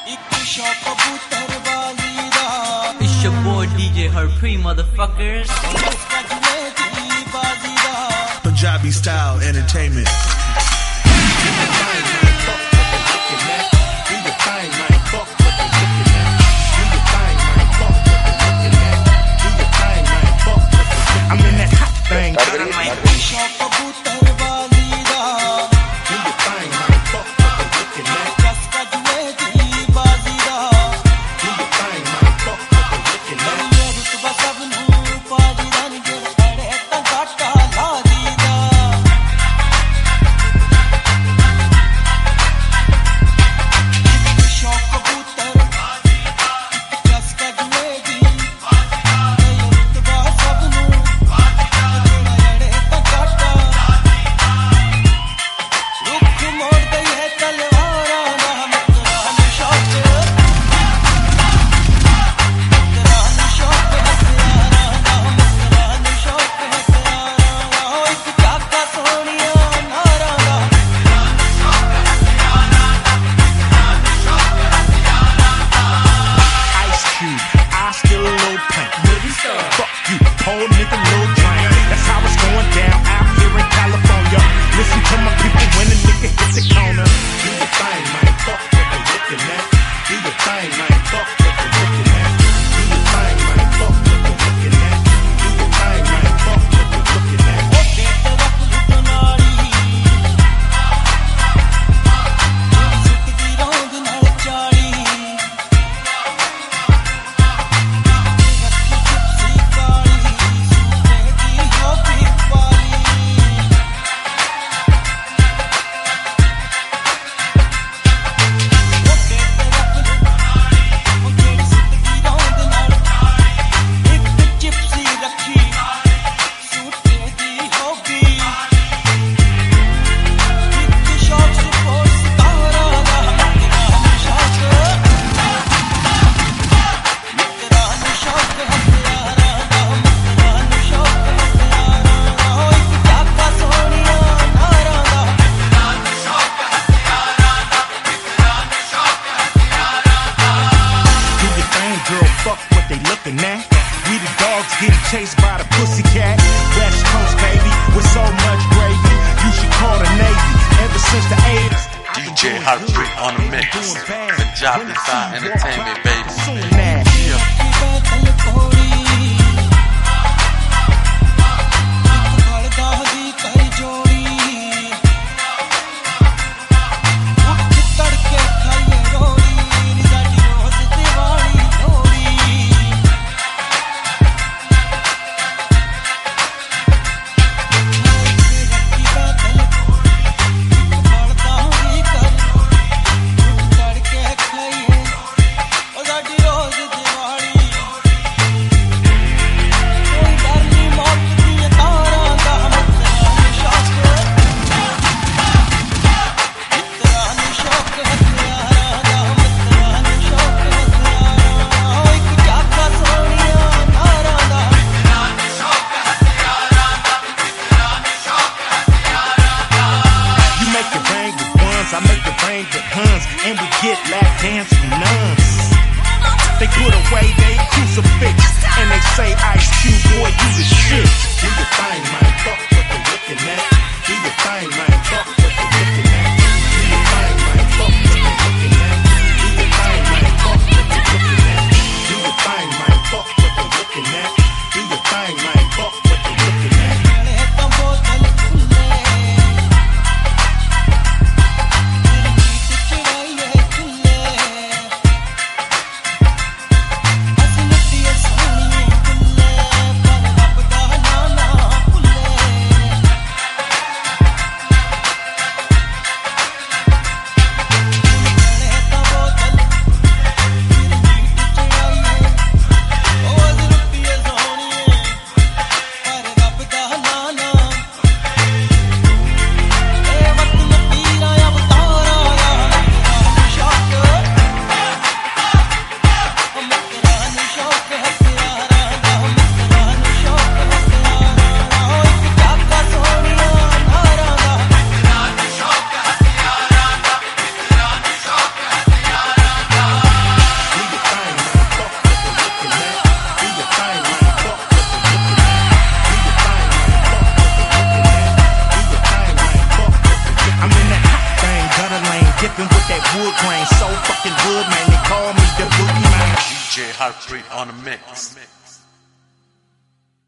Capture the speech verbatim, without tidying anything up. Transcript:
It's your boy D J Harpreet, motherfuckers. Punjabi style entertainment. I'm in that hot thing. Chased by the pussycat, West Coast baby, with so much gravy, you should call the Navy. Ever since the eighties, D J Harpreet on the mix. Punjabi style entertainment, baby. I make the brain with huns, and we get lap dance from nuns. They put away they crucifix, and they say, Ice Cube, boy, you the shit. Do your thing, man, fuck what they looking at. Do your thing, man, fuck what they looking at. Do your thing, man, fuck what they looking at. Do your thing, man, fuck what they looking at. Do your thing, man, fuck what they looking at. Do your thing, man, fuck what they looking at. Living with that wood grain, so fucking good, man. They call me the boogeyman. D J Harpreet on the mix.